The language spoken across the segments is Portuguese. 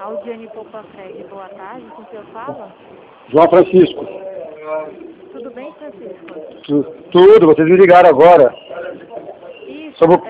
Aldiane Popafreg, boa tarde, com quem eu falo? João Francisco. Tudo bem, Francisco? Tudo, vocês me ligaram agora. Isso, Sobre o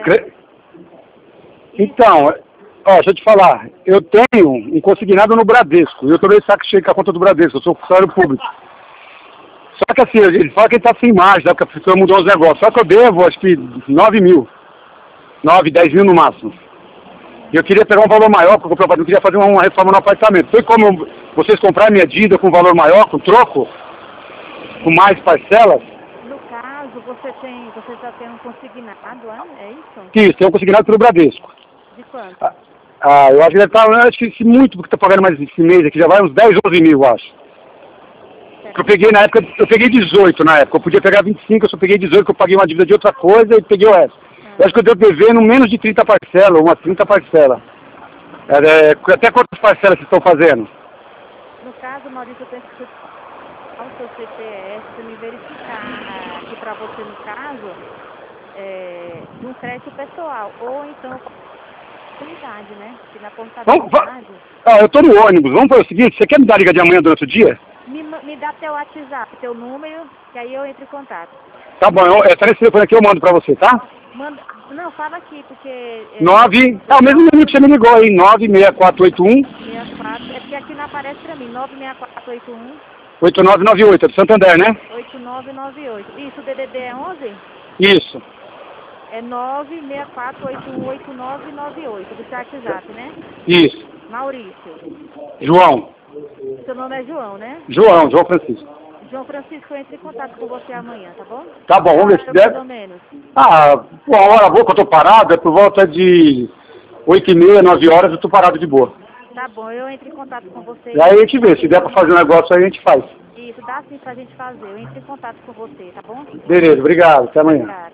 Então, ó, deixa eu te falar, eu tenho um consignado no Bradesco, e eu tô meio saco cheio com a conta do Bradesco, eu sou funcionário público. Só que assim, ele fala que ele tá sem margem, porque a pessoa mudou os negócios, só que eu devo, acho que 9 mil, 9, 10 mil no máximo. E eu queria pegar um valor maior, porque eu queria fazer uma reforma no apartamento. Foi como vocês compraram minha dívida com valor maior, com troco, com mais parcelas? No caso, você já tem um consignado, é isso? Isso, tem um consignado pelo Bradesco. De quanto? Eu acho que deve estar, acho que muito, porque tá pagando mais esse mês aqui, já vai uns 10, 11 mil, eu acho. Eu peguei na época, eu peguei 18 na época, eu podia pegar 25, eu só peguei 18, que eu paguei uma dívida de outra coisa e peguei o resto. Eu acho que eu devo devendo menos de 30 parcelas, umas 30 parcelas. Até quantas parcelas vocês estão fazendo? No caso, Maurício, eu tenho que ao seu CPF para me verificar aqui para você, no caso, de um crédito pessoal, ou então portabilidade, né? Que na portabilidade... Eu tô no ônibus, vamos fazer o seguinte, você quer me dar a liga de amanhã durante o dia? Me dá teu WhatsApp, teu número, que aí eu entro em contato. Tá bom, tá nesse telefone aqui, eu mando pra você, tá? Não, fala aqui, porque... 9... o mesmo número que você me ligou aí, 96481... 64, é porque aqui não aparece pra mim, 96481... 8998, é do Santander, né? 8998. Isso, o DDD é 11? Isso. É 964818998, do seu WhatsApp, né? Isso. Maurício. João. Seu nome é João, né? João Francisco. João Francisco, eu entro em contato com você amanhã, tá bom? Tá bom, vamos ver se der. Mais ou menos. Uma hora boa que eu tô parado, é por volta de 8h30, 9 horas, eu tô parado de boa. Tá bom, eu entro em contato com você. E aí a gente vê, se der pra fazer um negócio aí a gente faz. Isso, dá sim pra gente fazer, eu entro em contato com você, tá bom? Beleza, obrigado, até amanhã. Obrigada.